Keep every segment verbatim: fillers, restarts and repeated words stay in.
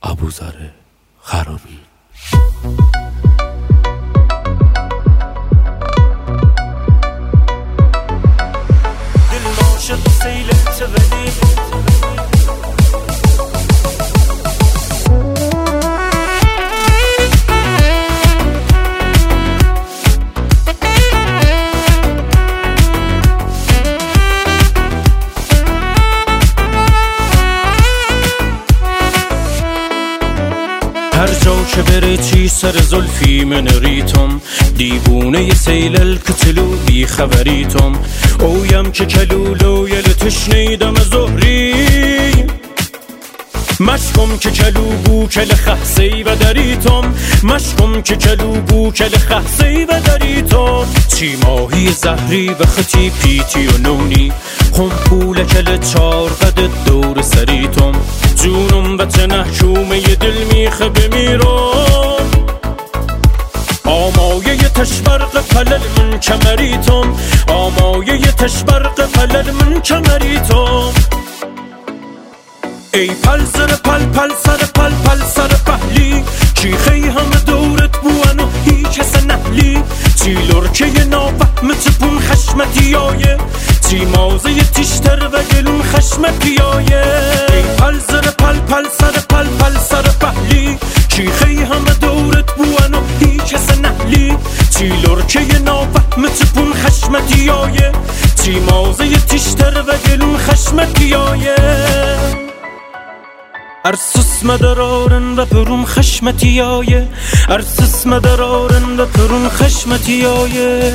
ابوذر خرامی. دل عاشق سیل التولی هر جا که بره چی سر زلفی من ریتم، دیوونه سیل الکتلو بی خبریتم. اویم که کلولو یل تشنیدم زهری، مشکم که کلو بو کل خحسی و دریتم، مشکم که کلو بو کل خحسی و دریتم. چی ماهی زهری و خطی پیتی و نونی، خم پول کل چار قد دور سریتم. جونم و تنحکومه دل میخه بمیرم، آمایه تشبرق پلل من کمریتم، آمایه تشبرق پلل من کمریتم. ای پل سر پل پل سر پل پل سر پهلی، چی خی همه دورت بوانو هیچ کس نهلی. چی لرکه نافهمت پون خشمتیایه، چی مازه تیشتر و گلون خشمتیایه. ای پل سر پل پل سر پل پل سر پهلی، چی خی همه دورت بوانو هیچ کس نهلی. چی لرکه نافهمت پون خشمتیایه، چی مازه تیشتر و گلون خشمتیایه. ارسس مدرارن و پرون خشمتیایه، ارسس مدرارن و پرون خشمتیایه.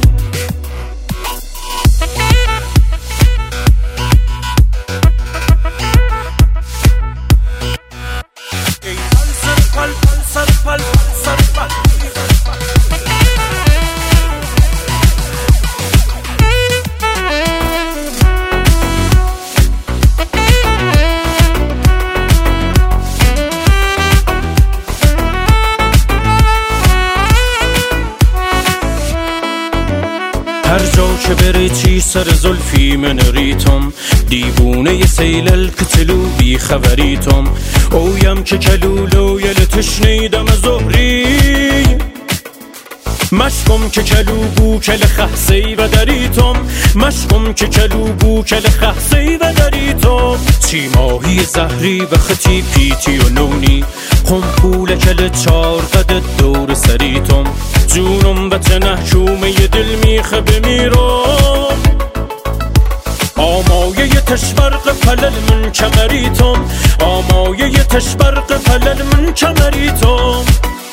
ای پل سر پل پل سر پل پل سر پل. هر جا که بره چی سر زلفی من ریتم، دیوونه سیل الکتلو بی خبریتم. اویم که کلولو یل تشنیدم زهری، مشکم که کلو بو کل خحسی و دریتم، مشکم که کلو بو کل خحسی و دریتم. چی ماهی زهری و خطی پیتی و نونی، خم پول کل چار قد دور سریتم. جونم و تنحکومه دل میخه بمیرم، آمایه تشبرق پلل من کمریتم، آمایه تشبرق پلل من کمریتم.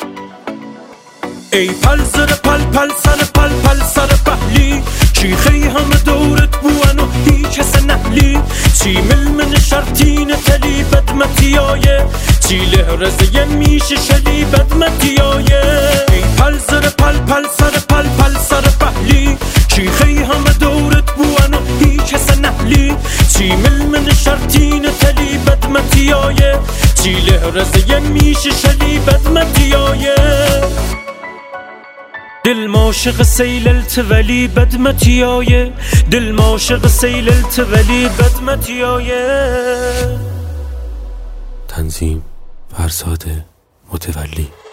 ای پل سر پل پل سر پل پل سر پهلی، چی خی همه دورت بوانو هیچ کس نهلی. چی مل من شرطین تلی بدمتیایه، چی لهرزه میشه شلی بدمتیایه. ای پل سر پل پل سر پل پل سر پهلی، چی خی همه دورت بوانو هیچ کس نهلی. چی مل من شرطین تلی بدمتیایه، چی لهرزه میشه شلی بدمتیایه. دل عاشق سیل التولی بدمتیایه، دل عاشق سیل التولی بدمتیایه. تنظیم فرزاد متولی.